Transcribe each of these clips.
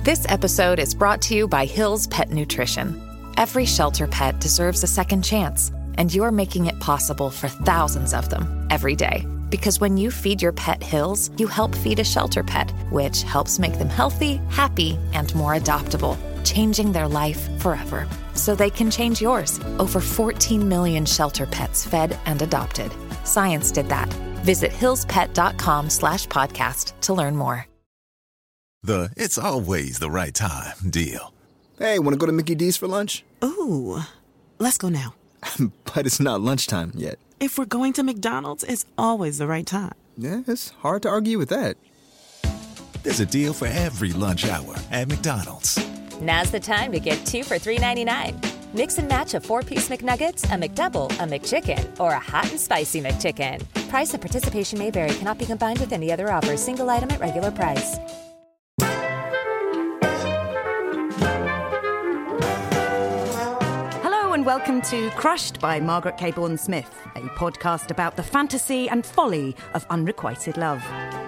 This episode is brought to you by Hill's Pet Nutrition. Every shelter pet deserves a second chance, and you're making it possible for thousands of them every day. Because when you feed your pet Hill's, you help feed a shelter pet, which helps make them healthy, happy, and more adoptable, changing their life forever. So they can change yours. Over 14 million shelter pets fed and adopted. Science did that. Visit hillspet.com/podcast to learn more. It's always the right time deal. Hey, want to go to Mickey D's for lunch? Ooh, let's go now. But it's not lunchtime yet. If we're going to McDonald's, it's always the right time. Yeah, it's hard to argue with that. There's a deal for every lunch hour at McDonald's. Now's the time to get 2 for $3.99. Mix and match a 4-piece McNuggets, a McDouble, a McChicken, or a hot and spicy McChicken. Price and participation may vary. Cannot be combined with any other offer. Single item at regular price. Hello and welcome to Crushed by Margaret K. Bourne-Smith, a podcast about the fantasy and folly of unrequited love.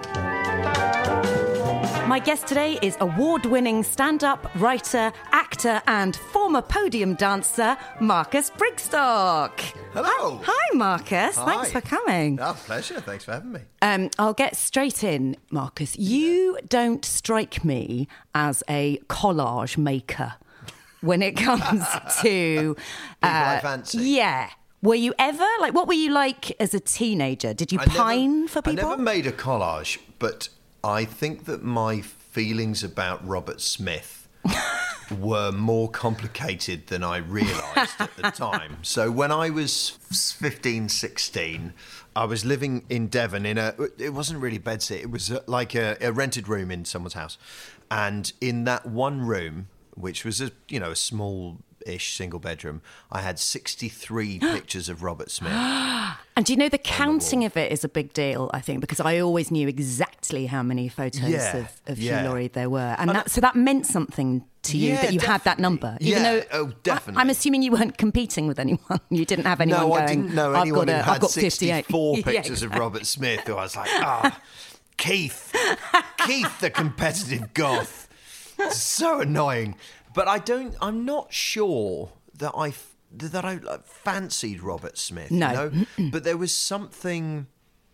My guest today is award-winning stand-up, writer, actor and former podium dancer, Marcus Brigstocke. Hello. Hi, Marcus. Hi. Thanks for coming. Oh, pleasure. Thanks for having me. I'll get straight in, Marcus. You don't strike me as a collage maker when it comes to... I fancy. Yeah. Were you ever, what were you like as a teenager? Did you pine for people? I never made a collage, but I think that my feelings about Robert Smith were more complicated than I realised at the time. So when I was 15, 16, I was living in Devon it wasn't really bedsit, it was like a rented room in someone's house. And in that one room, which was a small-ish single bedroom, I had 63 pictures of Robert Smith. And do you know the counting of it is a big deal, I think, because I always knew exactly how many photos of Hugh Laurie there were. And so that meant something to you that you had that number. Even though definitely. I'm assuming you weren't competing with anyone. You didn't have anyone going, I didn't know anyone who had 58. 64 pictures of Robert Smith, who I was like, Keith, the competitive goth. It's so annoying. But I'm not sure that I fancied Robert Smith. No. You know? But there was something,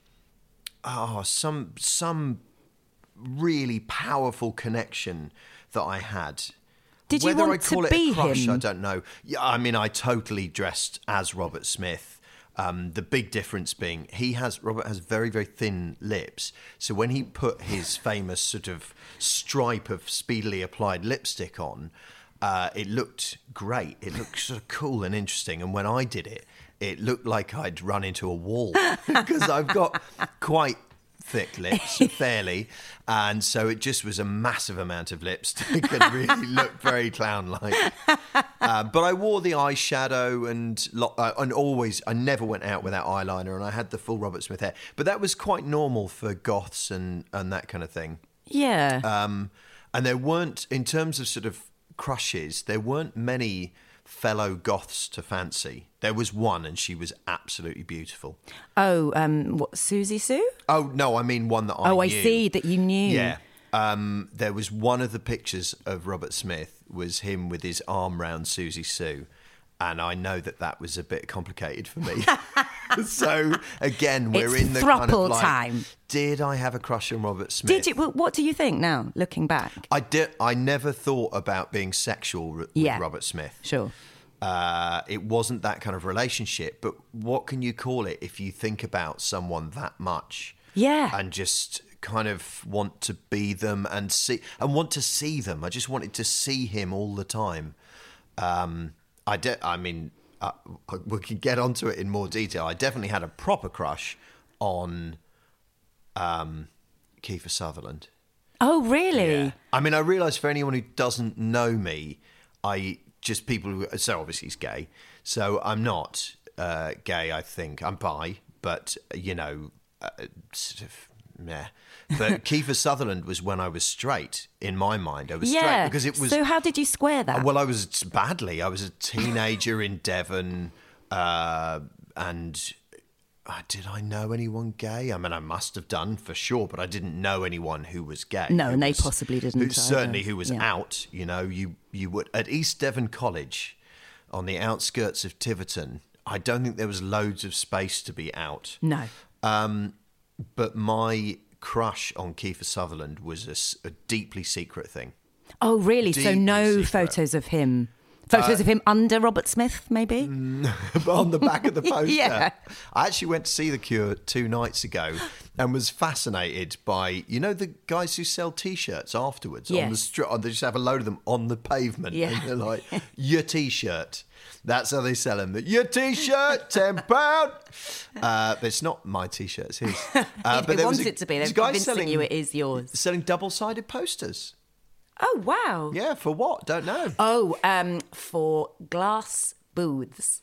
some really powerful connection that I had. Did you Whether want I call to it be a crush, him? I don't know. Yeah, I mean, I totally dressed as Robert Smith. The big difference being Robert has very, very thin lips. So when he put his famous sort of stripe of speedily applied lipstick on, it looked great. It looked sort of cool and interesting. And when I did it, it looked like I'd run into a wall because I've got quite thick lips, fairly. And so it just was a massive amount of lipstick and really looked very clown-like. But I wore the eyeshadow and always, I never went out without eyeliner, and I had the full Robert Smith hair. But that was quite normal for goths and that kind of thing. Yeah. And there weren't, in terms of sort of crushes, there weren't many fellow goths to fancy. There was one, and she was absolutely beautiful. Oh, what, Susie Sue? Oh, no, I mean one that I knew. Oh, I see, that you knew. Yeah. There was one of the pictures of Robert Smith was him with his arm round Susie Sue. And I know that was a bit complicated for me. So, again, we're It's in the kind of throuple time. Did I have a crush on Robert Smith? Did you? Well, what do you think now, looking back? I never thought about being sexual with Robert Smith. Sure. It wasn't that kind of relationship, but what can you call it if you think about someone that much? Yeah. And just kind of want to be them and want to see them. I just wanted to see him all the time. We can get onto it in more detail. I definitely had a proper crush on Kiefer Sutherland. Oh, really? Yeah. I mean, I realise for anyone who doesn't know me, so obviously he's gay. So I'm not gay, I think. I'm bi, but, sort of, meh. But Kiefer Sutherland was when I was straight, in my mind. I was straight because it was... So how did you square that? Well, I was badly. I was a teenager in Devon, and did I know anyone gay? I mean, I must have done for sure, but I didn't know anyone who was gay. No, and they possibly didn't. Certainly who was out. You know, you would at East Devon College, on the outskirts of Tiverton. I don't think there was loads of space to be out. No. But my crush on Kiefer Sutherland was a deeply secret thing. Oh, really? Deeply so no secret. photos of him? Photos of him under Robert Smith, maybe? On the back of the poster. Yeah. I actually went to see The Cure 2 nights ago and was fascinated by, you know, the guys who sell T-shirts afterwards on the street. They just have a load of them on the pavement. Yeah. And they're like, your T-shirt. That's how they sell them. Your T-shirt, £10. But it's not my T-shirt, it's his. They want it to be. They're convincing you it is yours. Selling double-sided posters. Oh, wow. Yeah, for what? Don't know. Oh, for glass booths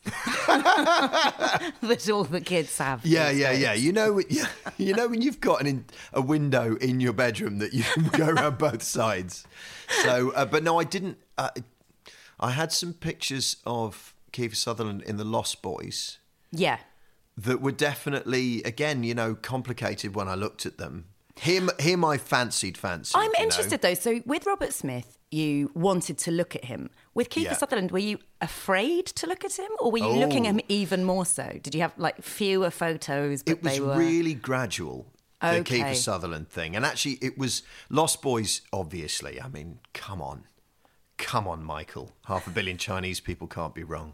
that all the kids have. Yeah. You know when you've got a window in your bedroom that you can go around both sides. So, but no, I didn't. I had some pictures of Kiefer Sutherland in The Lost Boys. Yeah. That were definitely, again, you know, complicated when I looked at them. Him I fancied. I'm interested though. So with Robert Smith, you wanted to look at him. With Kiefer Sutherland, were you afraid to look at him, or were you looking at him even more so? Did you have like fewer photos? But it was really gradual. The Kiefer Sutherland thing, and actually, it was Lost Boys. Obviously, I mean, come on, Michael. 500 million Chinese people can't be wrong.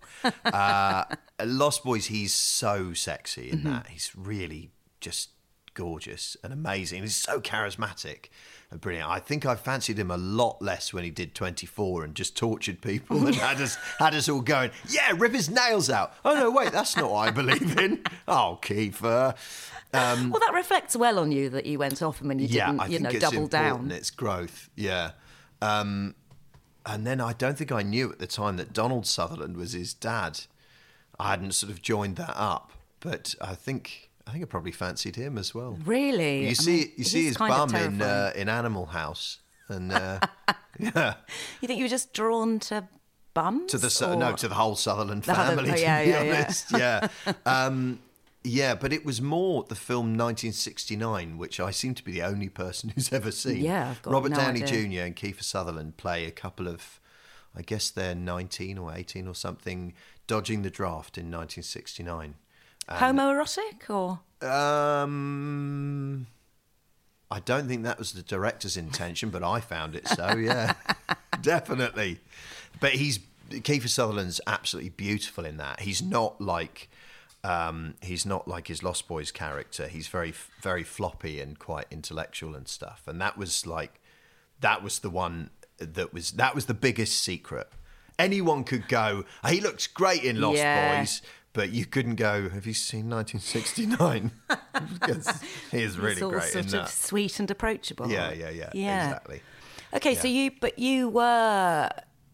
Lost Boys. He's so sexy in that. He's really just gorgeous and amazing. He's so charismatic and brilliant. I think I fancied him a lot less when he did 24 and just tortured people and had us all going, yeah, rip his nails out. Oh no, wait, that's not what I believe in. Oh, Kiefer. Well, that reflects well on you that you went off him and you didn't, double down. It's growth, yeah. And then I don't think I knew at the time that Donald Sutherland was his dad. I hadn't sort of joined that up, but I think I probably fancied him as well. Really? You see his bum in Animal House, and yeah. You think you were just drawn to bums? To the whole Sutherland family. To be honest, yeah. Yeah, but it was more the film 1969, which I seem to be the only person who's ever seen. Yeah, I've got Robert no Downey idea. Jr. and Kiefer Sutherland play a couple of, I guess they're 19 or 18 or something, dodging the draft in 1969. Homoerotic or? I don't think that was the director's intention, but I found it so, yeah. Definitely. But Kiefer Sutherland's absolutely beautiful in that. He's not like his Lost Boys character. He's very, very floppy and quite intellectual and stuff. And that was the one that was the biggest secret. Anyone could go, he looks great in Lost Boys. But you couldn't go, have you seen 1969? Because he is really great in that. Sort of sweet and approachable. Yeah, exactly. Okay, so you were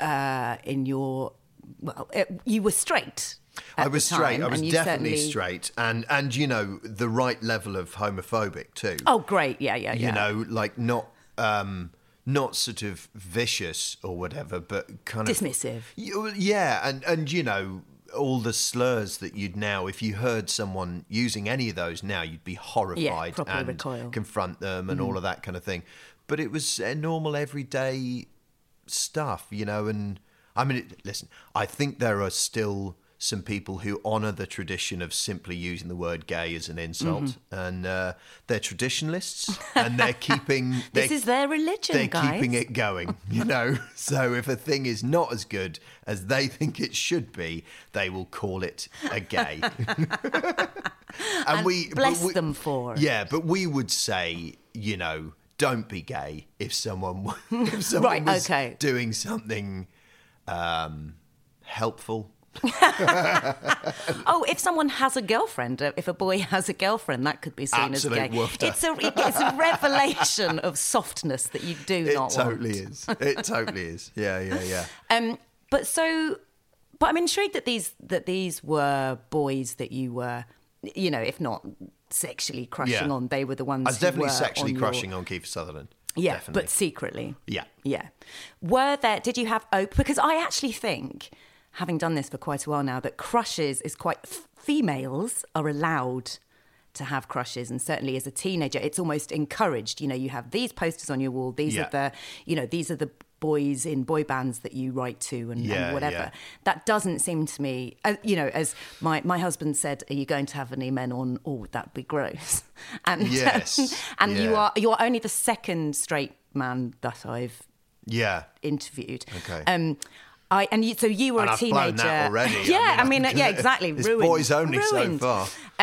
you were straight. I was straight. I was definitely certainly... straight, and you know, the right level of homophobic too. Oh, great! Yeah. You know, like not sort of vicious or whatever, but kind of dismissive. Yeah, and you know, all the slurs that you'd now, if you heard someone using any of those now, you'd be horrified and recoil. Confront them and all of that kind of thing. But it was normal, everyday stuff, you know. And I mean, listen, I think there are still some people who honour the tradition of simply using the word gay as an insult, and they're traditionalists, and they're keeping... This is their religion, guys. They're keeping it going, you know. So if a thing is not as good as they think it should be, they will call it a gay. and bless them for it. Yeah, but we would say, you know, don't be gay if someone was doing something helpful. If someone has a girlfriend, if a boy has a girlfriend, that could be seen as gay. It's a revelation of softness that you do not want. It totally is. Yeah. But I'm intrigued that these were boys that you were, you know, if not sexually crushing on, they were the ones. I was definitely sexually crushing on Kiefer Sutherland. Yeah, definitely. But secretly. Yeah. Did you have because I actually think, having done this for quite a while now, that crushes is quite... females are allowed to have crushes, and certainly as a teenager, it's almost encouraged. You know, you have these posters on your wall. These are the boys in boy bands that you write to and whatever. Yeah. That doesn't seem to me, as my husband said, are you going to have any men on? Oh, that'd be gross. And you are only the second straight man that I've interviewed. Okay. So you were and a I've teenager. blown that already. Exactly. It's boys only so far.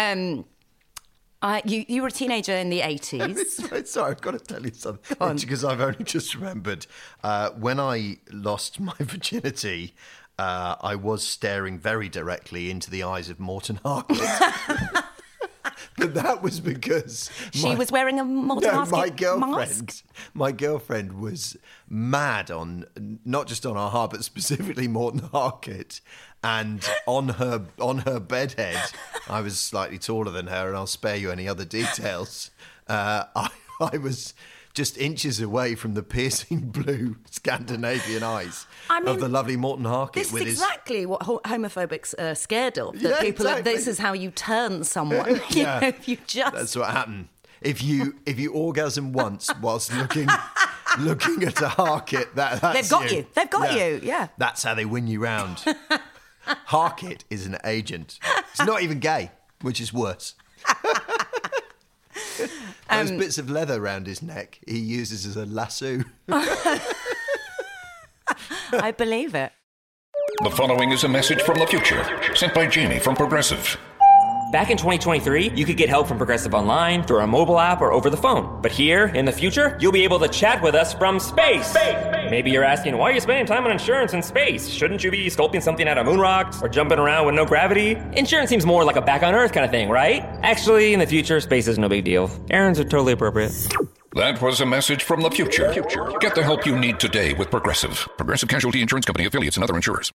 You were a teenager in the 80s. Sorry, I've got to tell you something. Because I've only just remembered. When I lost my virginity, I was staring very directly into the eyes of Morten Harket. But that was because she was wearing a Morten Harket mask. My girlfriend was mad on, not just on our but specifically Morten Harket. And on her bedhead, I was slightly taller than her, and I'll spare you any other details. I was just inches away from the piercing blue Scandinavian eyes of the lovely Morten Harket. This is exactly what homophobics are scared of. That people, this is how you turn someone. If you just... That's what happened. If you orgasm once whilst looking at a Harket, that's they've got you. They've got you. Yeah. That's how they win you round. Harket is an agent. It's not even gay, which is worse. Those bits of leather around his neck he uses as a lasso. I believe it. The following is a message from the future, sent by Jamie from Progressive. Back in 2023, you could get help from Progressive online, through our mobile app, or over the phone. But here, in the future, you'll be able to chat with us from space. Maybe you're asking, why are you spending time on insurance in space? Shouldn't you be sculpting something out of moon rocks or jumping around with no gravity? Insurance seems more like a back on Earth kind of thing, right? Actually, in the future, space is no big deal. Errands are totally appropriate. That was a message from the future. Get the help you need today with Progressive. Progressive Casualty Insurance Company, affiliates, and other insurers.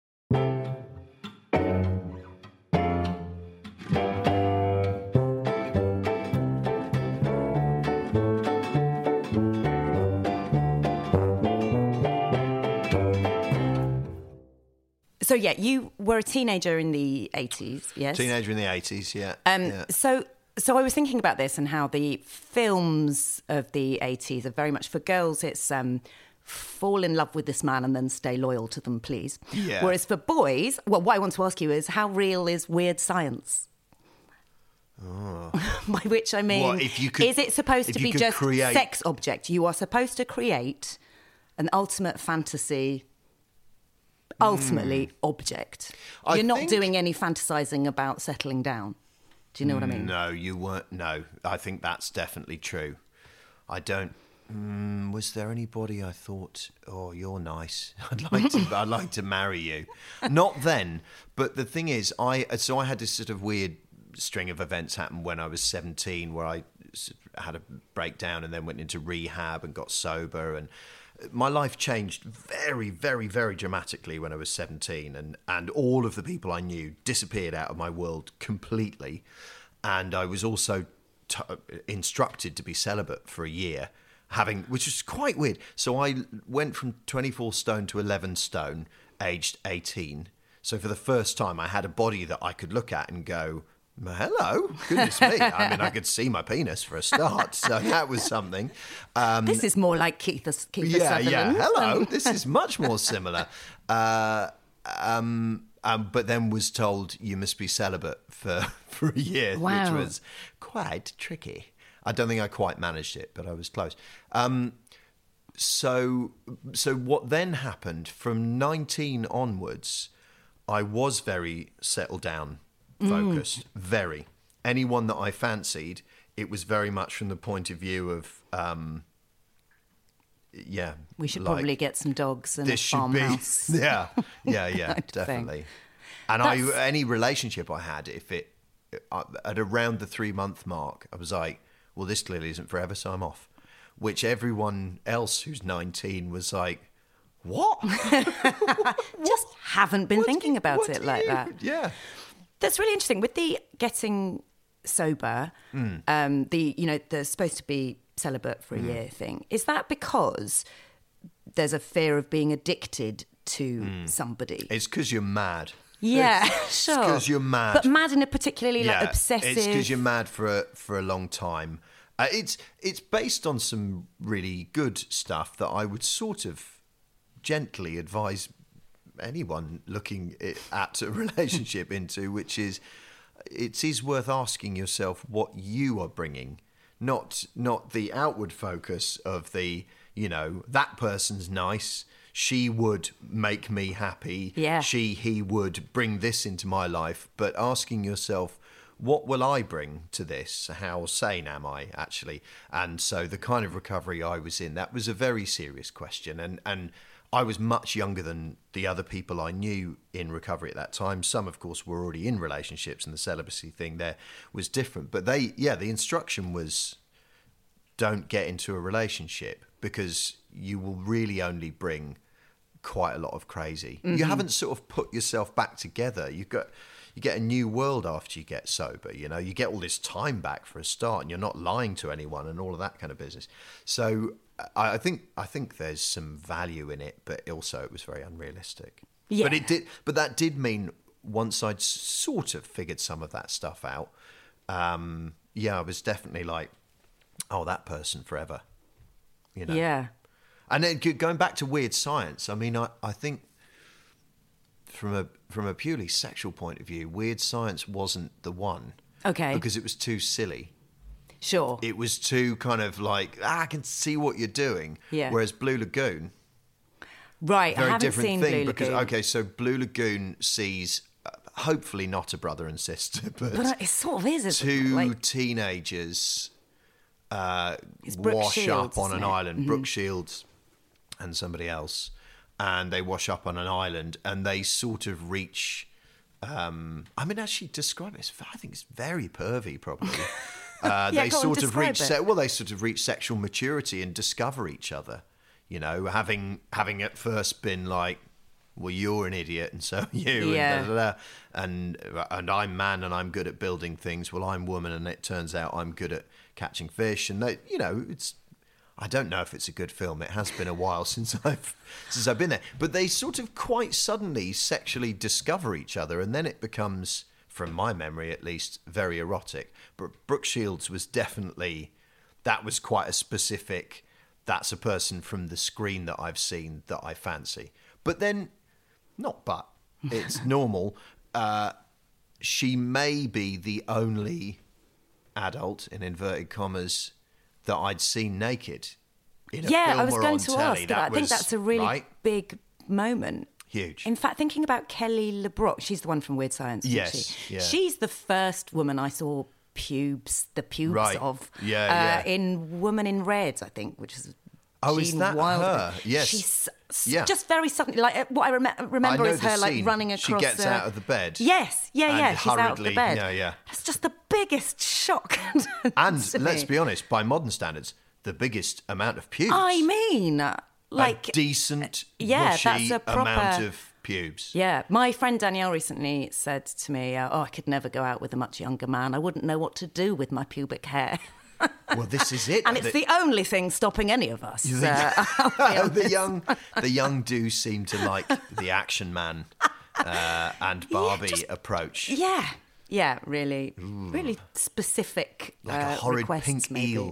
So, you were a teenager in the 80s, yes? Teenager in the 80s, yeah. So I was thinking about this and how the films of the 80s are very much, for girls, it's fall in love with this man and then stay loyal to them, please. Yeah. Whereas for boys, what I want to ask you is, how real is Weird Science? Oh. By which I mean, is it supposed to be just sex object? You are supposed to create an ultimate fantasy... ultimately object. You're not doing any fantasizing about settling down. Do you know what I mean? No, you weren't. No, I think that's definitely true. I don't. Was there anybody I thought, oh, you're nice. I'd like to marry you. Not then. But the thing is, I had this sort of weird string of events happen when I was 17, where I had a breakdown and then went into rehab and got sober, and my life changed very, very, very dramatically when I was 17, and all of the people I knew disappeared out of my world completely. And I was also instructed to be celibate for a year, which was quite weird. So I went from 24 stone to 11 stone, aged 18. So for the first time, I had a body that I could look at and go, hello, goodness me. I mean, I could see my penis for a start, so that was something. This is more like Keith Sutherland. Yeah, hello, this is much more similar. But then was told you must be celibate for a year, which was quite tricky. I don't think I quite managed it, but I was close. So what then happened, from 19 onwards, I was very settled down, focused, very. Anyone that I fancied, it was very much from the point of view of, we should probably get some dogs and a farmhouse. Yeah, definitely. And any relationship I had, if it at around the 3-month mark, I was like, well, this clearly isn't forever, so I'm off. Which everyone else who's 19 was like, what? Just haven't been thinking about it like that. Yeah. That's really interesting. With the getting sober, the supposed to be celibate for a year thing, is that because there's a fear of being addicted to somebody? It's because you're mad. Yeah, sure. It's because you're mad. But mad in a particularly like obsessive... It's because you're mad for a long time. It's based on some really good stuff that I would sort of gently advise anyone looking at a relationship into, which is it is worth asking yourself what you are bringing, not the outward focus of the, that person's nice, she would make me happy, he would bring this into my life, but asking yourself, what will I bring to this? How sane am I, actually? And so the kind of recovery I was in, that was a very serious question. And I was much younger than the other people I knew in recovery at that time. Some, of course, were already in relationships, and the celibacy thing there was different. But the instruction was, don't get into a relationship because you will really only bring quite a lot of crazy. Mm-hmm. You haven't sort of put yourself back together. You get a new world after you get sober, you get all this time back for a start, and you're not lying to anyone and all of that kind of business. So I think there's some value in it, but also it was very unrealistic. Yeah. But that did mean once I'd sort of figured some of that stuff out, I was definitely like, oh, that person forever, Yeah. And then going back to weird science, I mean, I think from a purely sexual point of view, weird science wasn't the one. Okay. Because it was too silly. Sure. It was too kind of like, I can see what you're doing. Yeah. Whereas Blue Lagoon, right? Very I haven't different seen thing Blue because Lagoon. so Blue Lagoon sees hopefully not a brother and sister, but it sort of is. Two teenagers wash Shields, up on an island. Mm-hmm. Brooke Shields and somebody else, and they wash up on an island, and they sort of reach. Actually, describe it. I think it's very pervy, probably. They sort of reach sexual maturity and discover each other. Having at first been like, well, you're an idiot, and so are you, and I'm man, and I'm good at building things. Well, I'm woman, and it turns out I'm good at catching fish. And it's. I don't know if it's a good film. It has been a while since I've been there. But they sort of quite suddenly sexually discover each other, and then it becomes, from my memory at least, very erotic. But Brooke Shields was definitely, that was quite a specific, that's a person from the screen that I've seen that I fancy. But then, it's normal. She may be the only adult, in inverted commas, that I'd seen naked in a film I was or going on to telly. ask. I think that's a really big moment. Huge. In fact, thinking about Kelly LeBrock, she's the one from Weird Science, isn't she? Yeah. She's the first woman I saw the pubes of. In Woman in Red, I think, which is is that Wilder. her? Yes. She's just very suddenly, like what I remember is her like running across. She gets out of the bed. Yes, she's out of the bed. Yeah. It's just the biggest shock. And let's be honest, by modern standards, the biggest amount of pubes. I mean, like a decent, that's a proper amount of pubes. Yeah, my friend Danielle recently said to me, I could never go out with a much younger man. I wouldn't know what to do with my pubic hair. Well, this is it. And it's the only thing stopping any of us. The young do seem to like the Action Man and Barbie approach. Yeah, really specific. Like a horrid pink eel.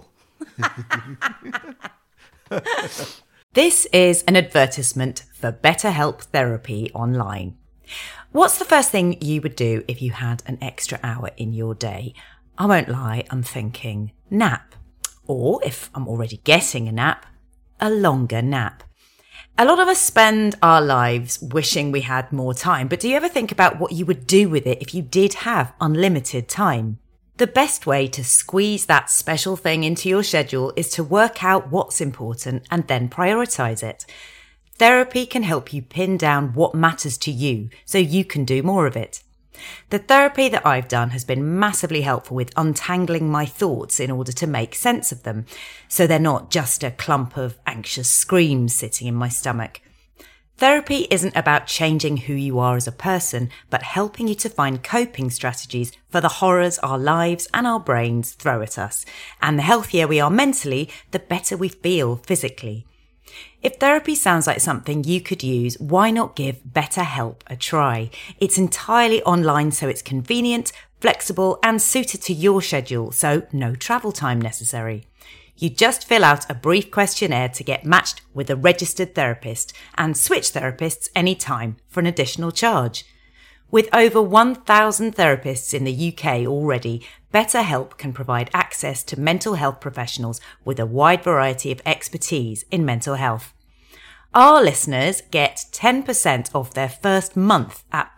This is an advertisement for BetterHelp Therapy Online. What's the first thing you would do if you had an extra hour in your day? I won't lie, I'm thinking nap. Or, if I'm already getting a nap, a longer nap. A lot of us spend our lives wishing we had more time, but do you ever think about what you would do with it if you did have unlimited time? The best way to squeeze that special thing into your schedule is to work out what's important and then prioritise it. Therapy can help you pin down what matters to you so you can do more of it. The therapy that I've done has been massively helpful with untangling my thoughts in order to make sense of them, so they're not just a clump of anxious screams sitting in my stomach. Therapy isn't about changing who you are as a person, but helping you to find coping strategies for the horrors our lives and our brains throw at us. And the healthier we are mentally, the better we feel physically. If therapy sounds like something you could use, why not give BetterHelp a try? It's entirely online, so it's convenient, flexible, and suited to your schedule, so no travel time necessary. You just fill out a brief questionnaire to get matched with a registered therapist and switch therapists anytime for an additional charge. With over 1,000 therapists in the UK already, BetterHelp can provide access to mental health professionals with a wide variety of expertise in mental health. Our listeners get 10% off their first month at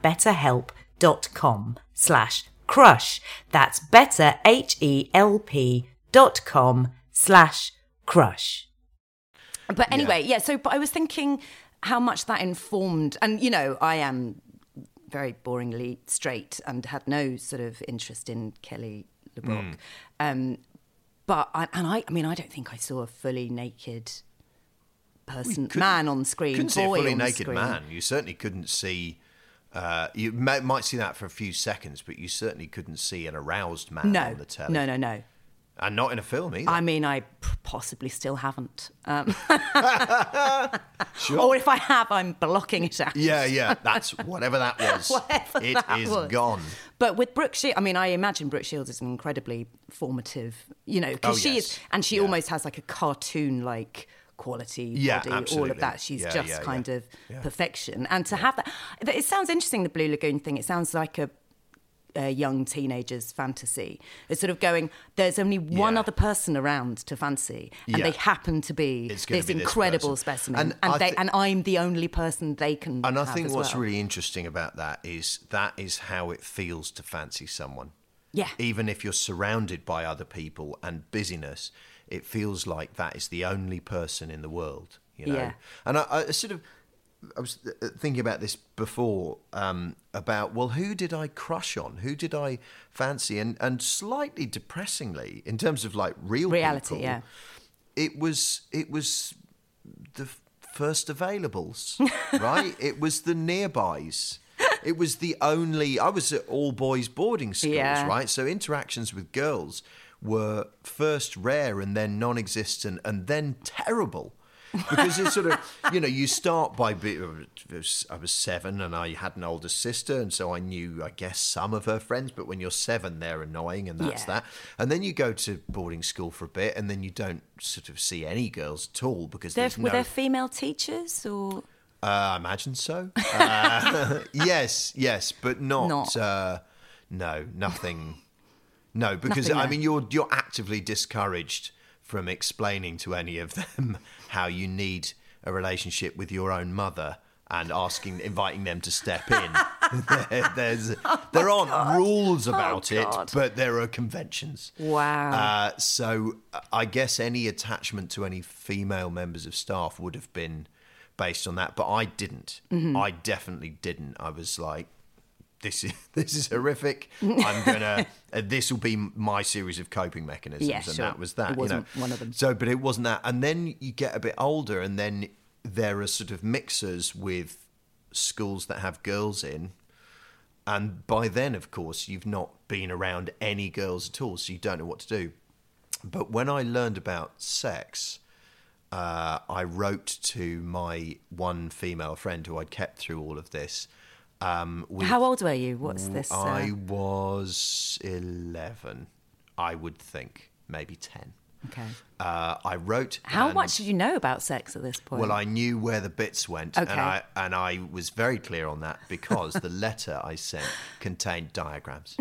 betterhelp.com/crush. That's betterhelp.com/crush. But anyway, but I was thinking how much that informed, and I am very boringly straight and had no sort of interest in Kelly LeBrock. But I don't think I saw a fully naked man on screen. Couldn't see a fully naked man. You certainly couldn't see. You might see that for a few seconds, but you certainly couldn't see an aroused man on the telly. No. And not in a film either. I mean, I possibly still haven't. Sure. Or if I have, I'm blocking it out. Yeah. That's whatever that was. It is gone. But with Brooke Shields, I imagine Brooke Shields is an incredibly formative, because she is, and she almost has like a cartoon-like quality body, absolutely. all of that. She's kind of perfection. And to have that, it sounds interesting, the Blue Lagoon thing. It sounds like a young teenager's fantasy. It's sort of going, there's only one other person around to fancy, and they happen to be this incredible specimen, and I'm the only person they can And I have think as what's well. really interesting about that is how it feels to fancy someone. Yeah. Even if you're surrounded by other people and busyness, it feels like that is the only person in the world, Yeah. And I was thinking about this before, about, who did I crush on? Who did I fancy? And slightly depressingly, in terms of like reality, people, it was the first availables, right? It was the nearbys. It was I was at all boys boarding schools, right? So interactions with girls were first rare and then non-existent and then terrible. Because it's sort of, you start by, I was 7 and I had an older sister, and so I knew, I guess, some of her friends, but when you're 7, they're annoying, and that's that. And then you go to boarding school for a bit, and then you don't sort of see any girls at all, because were there female teachers, or...? I imagine so. Yes, but not. No, nothing. No, because nothing, you're actively discouraged from explaining to any of them how you need a relationship with your own mother and inviting them to step in. There aren't rules about it, but there are conventions. Wow. So I guess any attachment to any female members of staff would have been based on that, but I didn't. Mm-hmm. I definitely didn't. I was like, this is horrific. I'm gonna. This will be my series of coping mechanisms, and that was that. It wasn't one of them. So, but it wasn't that. And then you get a bit older, and then there are sort of mixers with schools that have girls in, and by then, of course, you've not been around any girls at all, so you don't know what to do. But when I learned about sex, I wrote to my one female friend who I'd kept through all of this. How old were you? What's this? I was 11, I would think, maybe 10. Okay. I wrote. How much did you know about sex at this point? Well, I knew where the bits went, okay. and I was very clear on that because the letter I sent contained diagrams.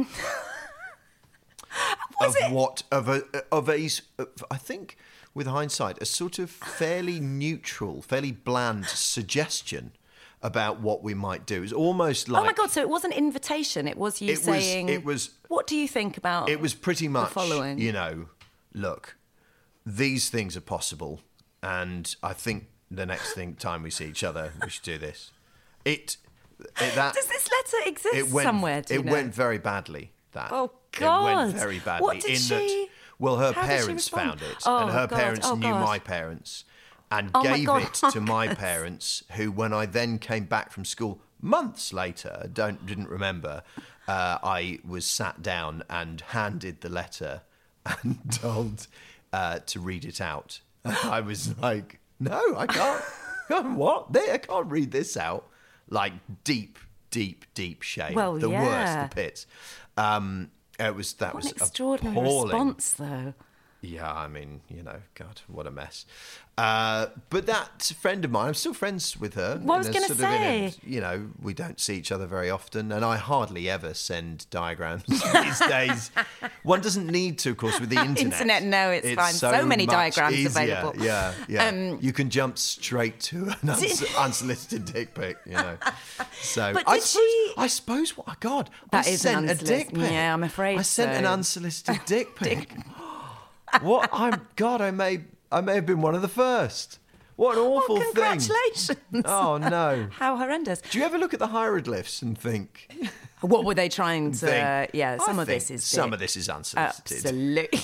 I think, with hindsight, a sort of fairly neutral, fairly bland suggestion about what we might do. It was almost like... Oh my God, so it was an invitation. It was you saying... It was... What do you think about... It was pretty much, the following? Look, these things are possible, and I think the next time we see each other, we should do this. Does this letter exist somewhere, do you know? It went very badly, that. Oh, God. It went very badly. What did she... Her parents found it, and her parents knew my parents, and gave it to my parents, who, when I then came back from school months later, didn't remember, I was sat down and handed the letter and told to read it out. I was like, No, I can't. What? I can't read this out. Like deep shame. Well, the yeah. worst, the pits. That was What an extraordinary appalling. response, though. Yeah, I mean, God, what a mess. But that's a friend of mine. I'm still friends with her. What I was going to say. We don't see each other very often, and I hardly ever send diagrams these days. One doesn't need to, of course, with the internet. No, it's fine. So many much diagrams easier. available. Yeah. You can jump straight to an unsolicited dick pic, So But did she... I suppose, God, That I is sent an a dick pic. Yeah, I'm afraid I sent an so. unsolicited dick pic. What? I may have been one of the first. What an awful thing. Congratulations. Oh, no. How horrendous. Do you ever look at the hieroglyphs and think... What were they trying to... some of this is... Some of this is unsolicited. Absolutely.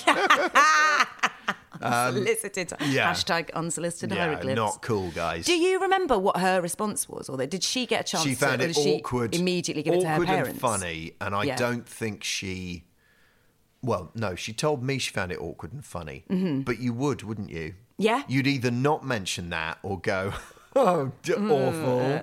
Unsolicited. Yeah. Hashtag unsolicited hieroglyphs. Not cool, guys. Do you remember what her response was? Or did she get a chance She found to... it awkward. She immediately give it to her awkward parents? and funny, and I don't think she... Well, no, she told me she found it awkward and funny. Mm-hmm. But you would, wouldn't you? Yeah. You'd either not mention that or go, awful,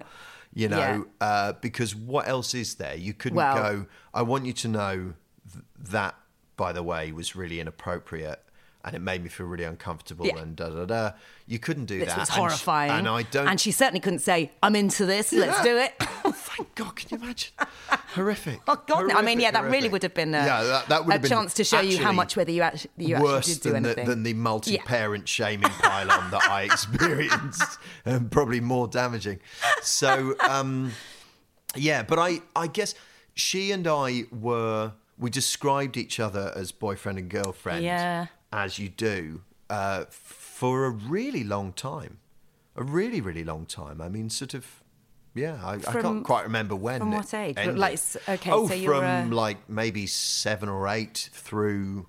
because what else is there? You couldn't go, I want you to know that, by the way, was really inappropriate and it made me feel really uncomfortable and da-da-da. You couldn't do that. This was horrifying. And I don't... And she certainly couldn't say, I'm into this, let's do it. Oh, thank God, can you imagine? Horrific. Oh, God, horrific, I mean, that horrific. really would have been that would have a been chance to show you how much whether you actually worse did do anything. than the multi-parent shaming pylon that I experienced, and probably more damaging. So, but I guess she and I we described each other as boyfriend and girlfriend, as you do, for a really long time. A really, really long time. I mean, sort of... Yeah, I can't quite remember when. From what age? So from like maybe 7 or 8 through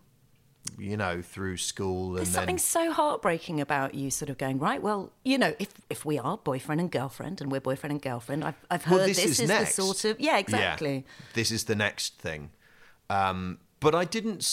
school. There's something so heartbreaking about you sort of going, right, well, if we are boyfriend and girlfriend and we're boyfriend and girlfriend, I've heard this is next. the sort of... Yeah, exactly. Yeah, this is the next thing. But I didn't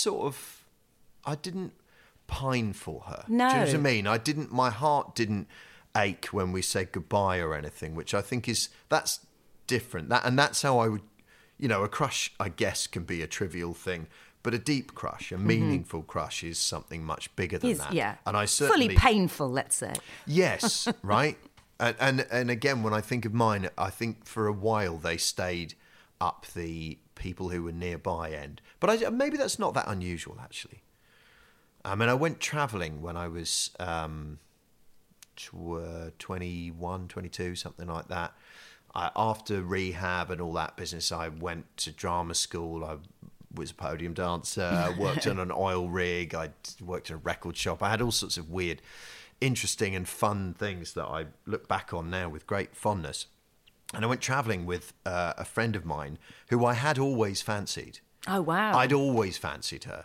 pine for her. No. Do you know what I mean? My heart didn't ache when we said goodbye or anything, which I think that's different. That's how I would, a crush, I guess, can be a trivial thing, but a deep crush, a meaningful crush, is something much bigger than that. Yeah, and I certainly fully painful, let's say. Yes, right. And again, when I think of mine, I think for a while they stayed up the people who were nearby end, but maybe that's not that unusual actually. I mean, I went travelling when I was 21, 22, something like that. After rehab and all that business, I went to drama school. I was a podium dancer, worked on an oil rig, I worked in a record shop. I had all sorts of weird, interesting and fun things that I look back on now with great fondness. And I went travelling with a friend of mine who I had always fancied. Oh, wow. I'd always fancied her,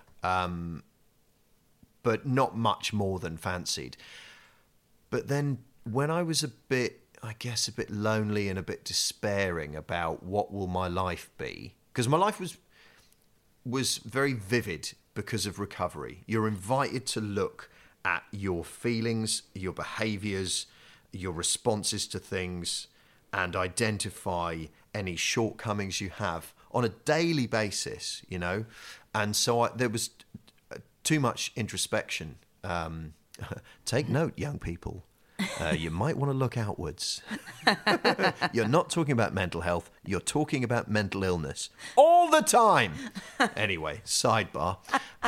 but not much more than fancied. But then when I was a bit lonely and a bit despairing about what will my life be, because my life was very vivid because of recovery. You're invited to look at your feelings, your behaviours, your responses to things, and identify any shortcomings you have on a daily basis, And so there was too much introspection. Take note, young people. You might want to look outwards. You're not talking about mental health. You're talking about mental illness all the time. Anyway, sidebar.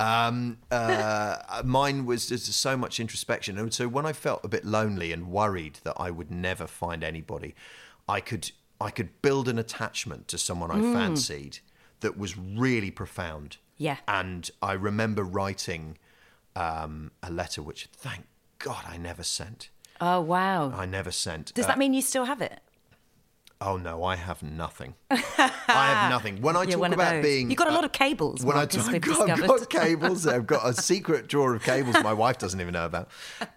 Mine was just so much introspection. And so when I felt a bit lonely and worried that I would never find anybody, I could build an attachment to someone I fancied that was really profound. Yeah. And I remember writing a letter which, thank God, I never sent. Oh, wow. I never sent. Does that mean you still have it? Oh, no, I have nothing. I have nothing. When I talk about being... You've got a lot of cables. When I've got cables. I've got a secret drawer of cables my wife doesn't even know about.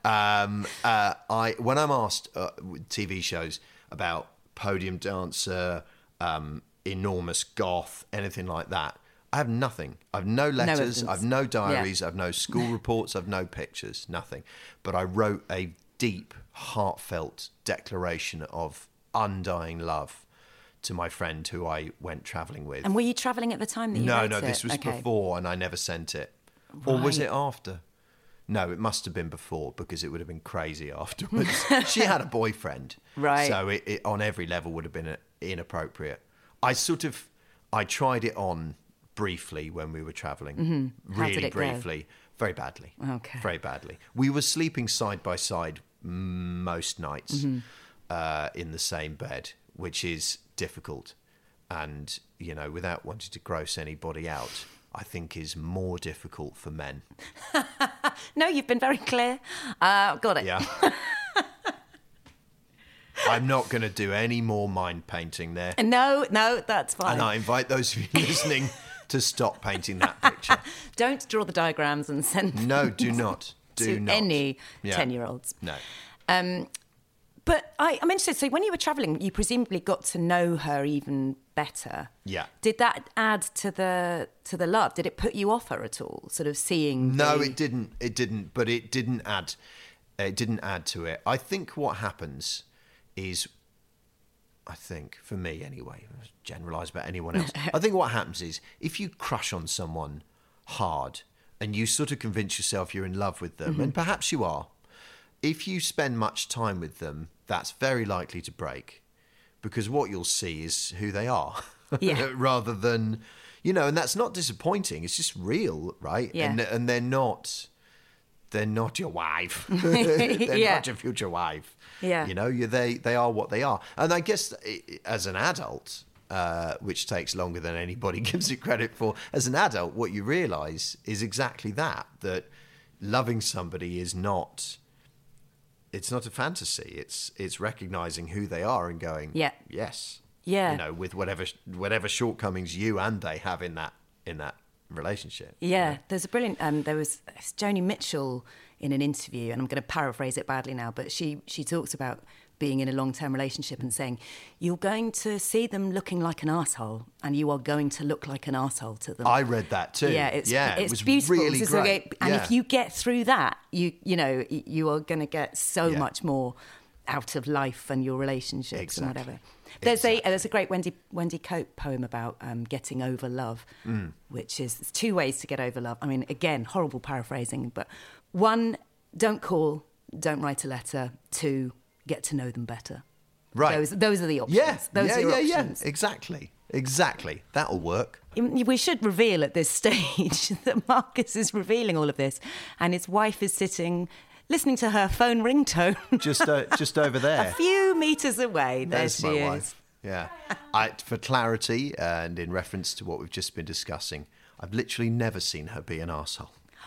When I'm asked TV shows about podium dancer, enormous goth, anything like that, I have nothing. I've no letters, I've no diaries, I've no school reports, I've no pictures, nothing. But I wrote a deep, heartfelt declaration of undying love to my friend who I went travelling with. And were you travelling at the time that you wrote it? No, this was before, and I never sent it. Right. Or was it after? No, it must have been before, because it would have been crazy afterwards. She had a boyfriend. Right. So it on every level would have been inappropriate. I tried it on briefly when we were travelling. Mm-hmm. Really briefly. Go? Very badly. Okay. Very badly. We were sleeping side by side most nights in the same bed, which is difficult. And, you know, without wanting to gross anybody out, I think is more difficult for men. No, you've been very clear. Got it. Yeah. I'm not going to do any more mind painting there. No, that's fine. And I invite those of you listening to stop painting that picture. Don't draw the diagrams and send them. No, do not. Do not. Any 10-year-olds. No. But I'm interested. So when you were travelling, you presumably got to know her even better. Yeah. Did that add to the love? Did it put you off her at all? Sort of seeing. No, it didn't. It didn't. But it didn't add. It didn't add to it. I think what happens is, I think for me anyway, generalise about anyone else. I think what happens is if you crush on someone hard and you sort of convince yourself you're in love with them, and perhaps you are. If you spend much time with them, that's very likely to break, because what you'll see is who they are, rather than, you know, and that's not disappointing. It's just real, right? Yeah. And they're not your wife. They're not your future wife. Yeah. You know, they are what they are. And I guess as an adult, which takes longer than anybody gives it credit for, as an adult, what you realise is exactly that loving somebody is not... It's not a fantasy. It's recognizing who they are and going, yes, you know, with whatever shortcomings you and they have in that relationship. Yeah, you know? There's a brilliant. There was Joni Mitchell in an interview, and I'm going to paraphrase it badly now, but she talks about being in a long-term relationship and saying, you're going to see them looking like an arsehole, and you are going to look like an arsehole to them. I read that too. Yeah, it's it was beautiful. Really great. And if you get through that, you know, you are going to get so much more out of life and your relationships and whatever. There's a great Wendy Cope poem about getting over love, which is there's 2 ways to get over love. I mean, again, horrible paraphrasing, but 1, don't call, don't write a letter. 2, get to know them better. Right. Those are the options. Yeah. Those are your options. Exactly. That'll work. We should reveal at this stage that Marcus is revealing all of this, and his wife is sitting listening to her phone ringtone. just over there. A few metres away. There's there she my is. wife. Yeah. For clarity and in reference to what we've just been discussing, I've literally never seen her be an arsehole.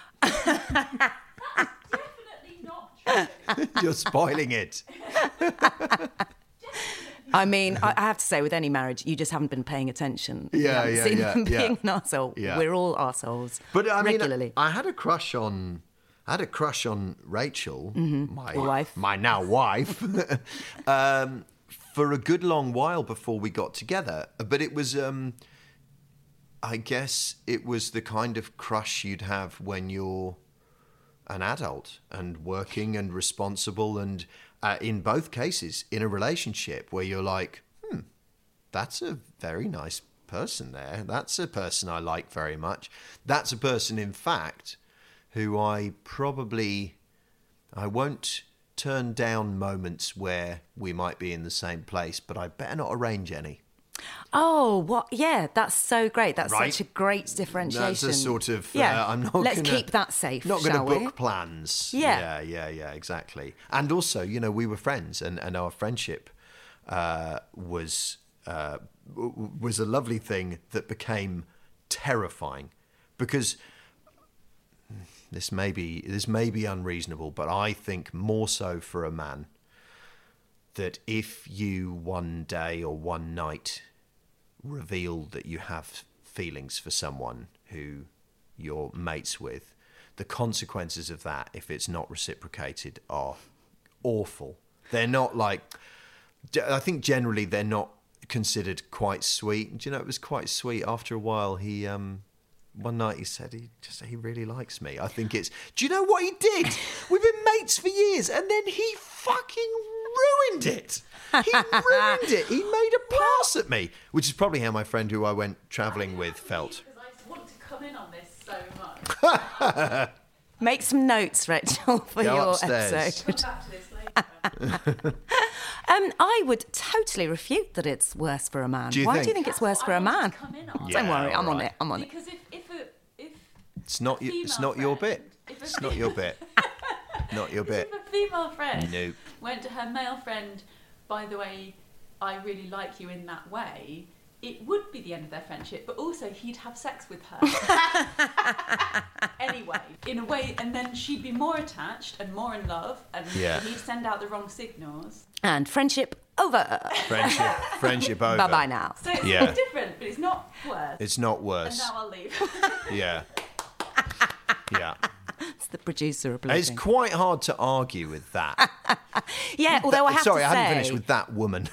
You're spoiling it. I mean, I have to say, with any marriage, you just haven't been paying attention. You haven't seen them being an arsehole. Yeah. We're all arseholes. But I mean, regularly. I had a crush on Rachel, my wife, my now wife, for a good long while before we got together. But it was, I guess, it was the kind of crush you'd have when you're an adult and working and responsible, and in both cases in a relationship where you're like, that's a very nice person there. That's a person I like very much. That's a person, in fact, who I won't turn down moments where we might be in the same place, but I better not arrange any. Oh, what? Yeah, that's so great. That's right? such a great differentiation. That's a sort of, let's keep that safe, not going to book we? plans. Yeah, exactly. And also, you know, we were friends, and our friendship was a lovely thing that became terrifying, because this may be unreasonable, but I think more so for a man, that if you one day or one night reveal that you have feelings for someone who you're mates with, the consequences of that, if it's not reciprocated, are awful. They're not like, I think generally they're not considered quite sweet. Do you know, it was quite sweet. After a while, he one night he said he really likes me. I think it's... Do you know what he did? We've been mates for years, and then he fucking ruined it. He ruined it. He made a pass at me, which is probably how my friend who I went travelling with felt. Because I want to come in on this so much. Make some notes, Rachel, for Go your upstairs. episode. Come back to this later. I would totally refute that it's worse for a man. Do you Why think? do you think it's worse for a man? Come in on. Don't worry, I'm on right. it. I'm on it. Because if It's not your bit. It's not your bit. Not your bit. If a female friend Nope. went to her male friend, by the way, I really like you in that way, it would be the end of their friendship, but also he'd have sex with her. Anyway, in a way, and then she'd be more attached and more in love, and he'd send out the wrong signals. And friendship over. Friendship over. Bye-bye now. So it's different, but it's not worse. It's not worse. And now I'll leave. Yeah. Yeah. It's the producer It's applauding. quite hard to argue with that. Yeah, although I have Sorry, to I say... haven't finished with that woman.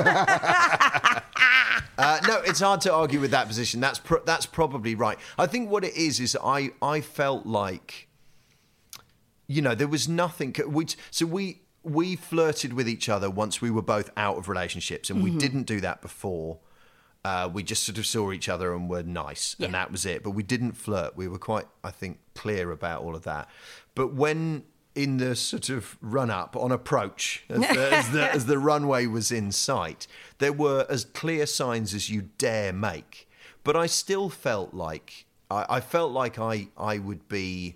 No, it's hard to argue with that position. That's probably right. I think what it is I felt like, there was nothing. We flirted with each other once we were both out of relationships, and we didn't do that before. We just sort of saw each other and were nice, and that was it. But we didn't flirt. We were quite, I think, clear about all of that. But when in the sort of run-up on approach, as the runway was in sight, there were as clear signs as you dare make. But I still felt like I felt like I would be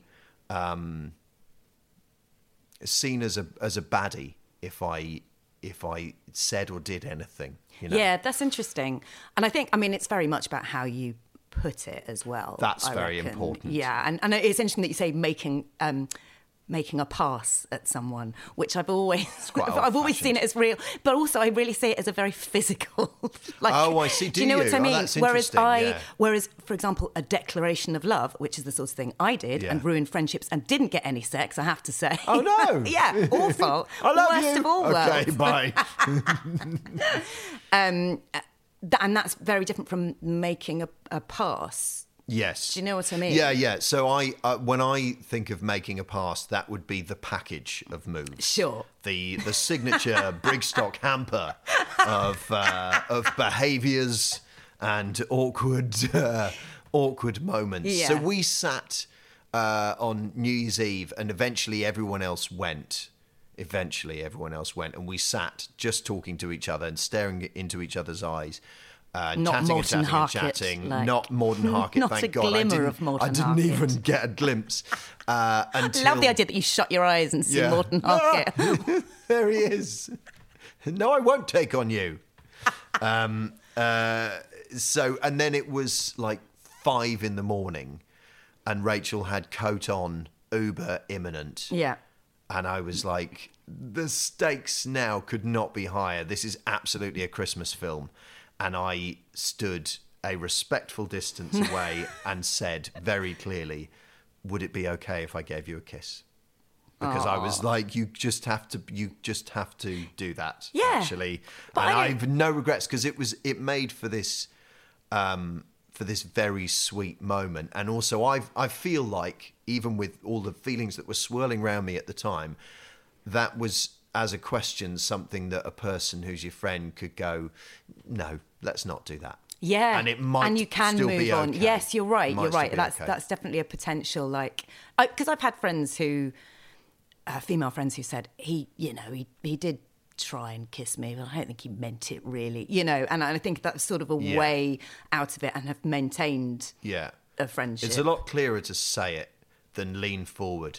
seen as a baddie if I said or did anything. Yeah, that's interesting. And I think, it's very much about how you put it as well. That's I very reckon. important. Yeah, and it's interesting that you say making a pass at someone, which I've always seen it as real, but also I really see it as a very physical. I see. Do you know what I mean? Oh, that's interesting. Whereas, for example, a declaration of love, which is the sort of thing I did and ruined friendships and didn't get any sex, I have to say. Oh no! Yeah, awful. I love Worst you. of all worlds. Okay, bye. And that's very different from making a pass. Yes. Do you know what I mean? Yeah. So when I think of making a pass, that would be the package of moves. Sure. The signature Brigstock hamper of behaviours and awkward moments. Yeah. So we sat on New Year's Eve, and eventually everyone else went, and we sat just talking to each other and staring into each other's eyes. Not Morton Harkett, chatting. Not Morton Harkett, not thank a God. glimmer of Morton I didn't even get a glimpse. I love the idea that you shut your eyes and see Morton Harkett. There he is. No, I won't take on you. And then it was like 5 a.m, and Rachel had coat on, Uber imminent. Yeah. And I was like, the stakes now could not be higher. This is absolutely a Christmas film. And I stood a respectful distance away and said very clearly, would it be okay if I gave you a kiss? Because I was like, you just have to do that. Yeah. Actually. And I have no regrets, because it made for this very sweet moment. And also I feel like, even with all the feelings that were swirling around me at the time, that was, as a question, something that a person who's your friend could go, no, let's not do that. Yeah, and it might and you can still move be on. okay. Yes, you're right. You're right. Okay. That's definitely a potential. Because I've had friends female friends who said he did try and kiss me, but I don't think he meant it really. And I think that's sort of a way out of it, and have maintained a friendship. It's a lot clearer to say it than lean forward.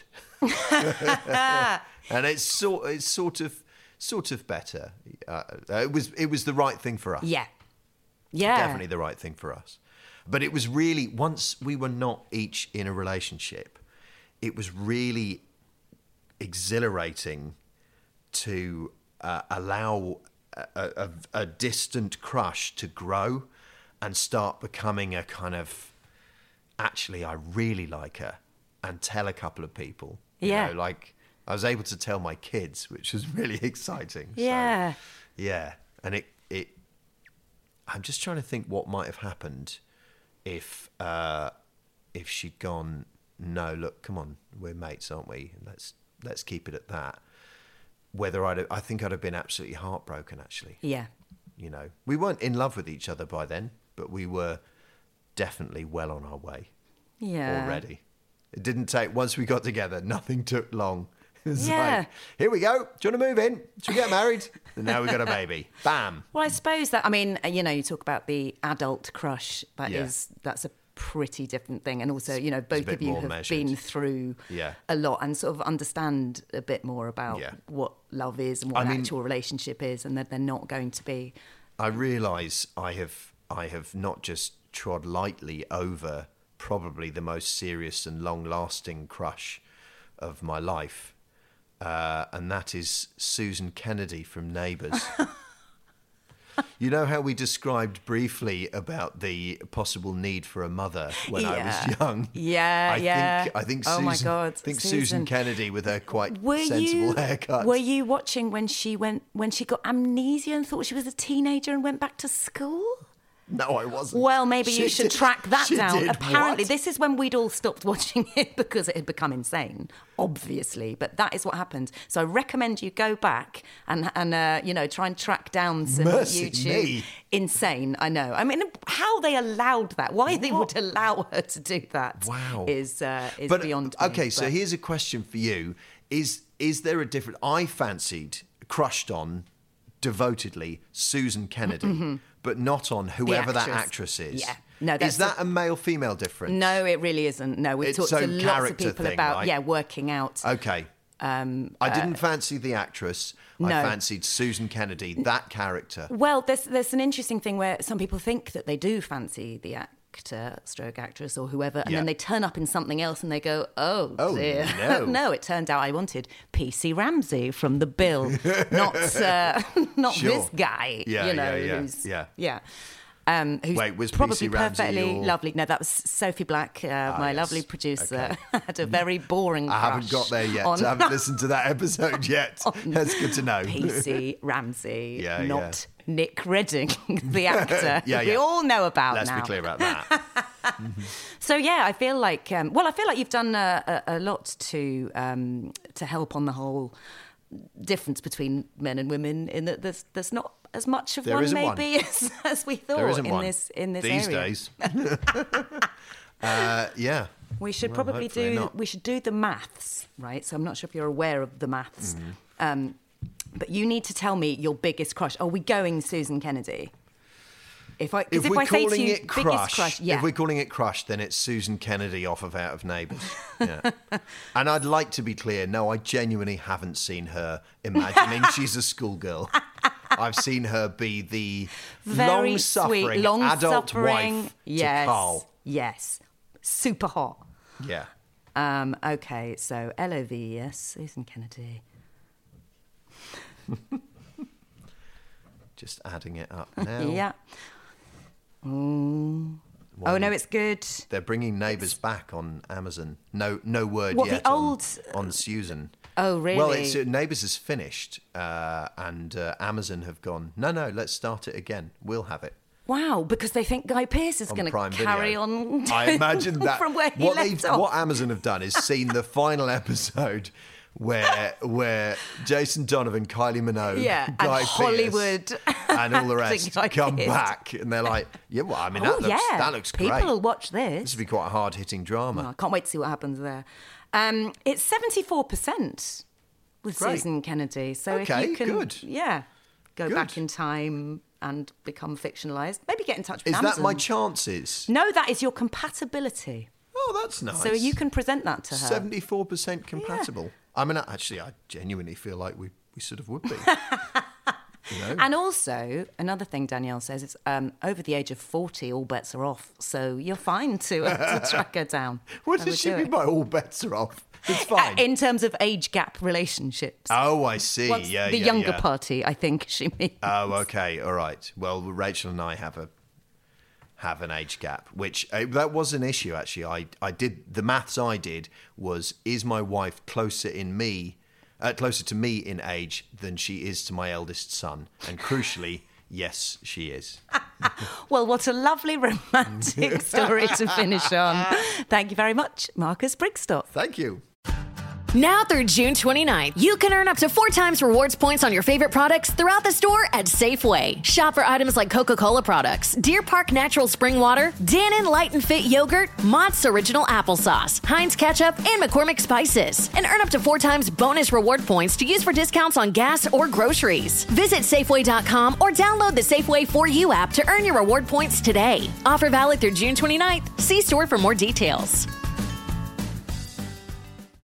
And it's sort of better. It was the right thing for us. Yeah. Definitely the right thing for us. But it was really, once we were not each in a relationship, it was really exhilarating to allow a distant crush to grow and start becoming a kind of, actually, I really like her, and tell a couple of people. Yeah. I was able to tell my kids, which was really exciting. Yeah. So, yeah. And I'm just trying to think what might have happened if if she'd gone, no, look, come on, we're mates, aren't we? Let's keep it at that. I think I'd have been absolutely heartbroken, actually. Yeah. You know, we weren't in love with each other by then, but we were definitely well on our way. Yeah. Already. It didn't take, once we got together, nothing took long. It's like, here we go. Do you want to move in? Should we get married? And now we've got a baby. Bam. Well, I suppose that, I mean, you know, you talk about the adult crush. That's a pretty different thing. And also, you know, both of you have been through a lot and sort of understand a bit more about what love is and what an actual relationship is, and that they're not going to be. I realise I have not just trod lightly over probably the most serious and long-lasting crush of my life. And that is Susan Kennedy from Neighbours. You know how we described briefly about the possible need for a mother when I was young? I think oh Susan, my God, I think Susan Kennedy with her quite sensible haircut. Were you watching when she got amnesia and thought she was a teenager and went back to school? No, I wasn't. Well, maybe you should track that down. Apparently, what? this is when we'd all stopped watching it because it had become insane, obviously. But that is what happened. So I recommend you go back and you know, try and track down some YouTube. Insane, I know. I mean, how they allowed that, why they would allow her to do that is beyond me. Okay, so here's a question for you. Is there a different... I crushed on, devotedly, Susan Kennedy, but not on whoever that actress is. Yeah. No, is that a male-female difference? No, it really isn't. No, we've talked to lots of people about working out. Okay. I didn't fancy the actress. No. I fancied Susan Kennedy, that character. Well, there's an interesting thing where some people think that they do fancy the actor, stroke actress, or whoever, and then they turn up in something else and they go, oh dear. No. No, it turned out I wanted P.C. Ramsey from The Bill, not this guy. Who's was probably P.C. Ramsey perfectly lovely. No, that was Sophie Black, my lovely producer. Okay. Had a very boring crush. I haven't got there yet. I haven't listened to that episode yet. That's good to know. P.C. Ramsey, not Nick Redding, the actor. We all know about Let's now. Let's be clear about that. So I feel like you've done a lot to help on the whole difference between men and women, in that there's not as much of one maybe as we thought in this these area. Days. We should probably do the maths, right? So I'm not sure if you're aware of the maths, but you need to tell me your biggest crush. Are we going Susan Kennedy? If I say to you, biggest crush, if we're calling it crush, then it's Susan Kennedy off of Out of Neighbours. Yeah. And I'd like to be clear, no, I genuinely haven't seen her imagining she's a schoolgirl. I've seen her be the long-suffering adult wife to Carl. Yes, super hot. Yeah. Okay, so LOVES, Susan Kennedy. Just adding it up now. Yeah. Oh no, it's good. They're bringing Neighbours back on Amazon. No word yet on Susan. Oh really? Well, Neighbours is finished, and Amazon have gone. No, let's start it again. We'll have it. Wow, because they think Guy Pearce is going to carry on. I imagine that from where he left off. What Amazon have done is seen the final episode where Jason Donovan, Kylie Minogue, Guy Pearce, Hollywood, and all the rest come back, and they're like, that looks great. People will watch this. This would be quite a hard-hitting drama. I can't wait to see what happens there. It's 74% with Susan Kennedy. So if you can, go back in time and become fictionalised, maybe get in touch with Amazon. Is that my chances? No, that is your compatibility. Oh, that's nice. So you can present that to her. 74% compatible. Yeah. I mean, actually, I genuinely feel like we sort of would be. You know? And also, another thing Danielle says, it's over the age of 40, all bets are off. So you're fine to track her down. What does she mean by all bets are off? It's fine. In terms of age gap relationships. Oh, I see. The younger party, I think she means. Oh, okay. All right. Well, Rachel and I have an age gap, which that was an issue, actually. I did the maths I did was, is my wife closer to me in age than she is to my eldest son? And crucially, yes, she is. Well, what a lovely romantic story to finish on. Thank you very much, Marcus Brigstocke. Thank you. Now through June 29th, you can earn up to 4 times rewards points on your favorite products throughout the store at Safeway. Shop for items like Coca-Cola products, Deer Park Natural Spring Water, Dannon Light and Fit Yogurt, Mott's Original Applesauce, Heinz Ketchup, and McCormick Spices. And earn up to 4 times bonus reward points to use for discounts on gas or groceries. Visit Safeway.com or download the Safeway 4U app to earn your reward points today. Offer valid through June 29th. See store for more details.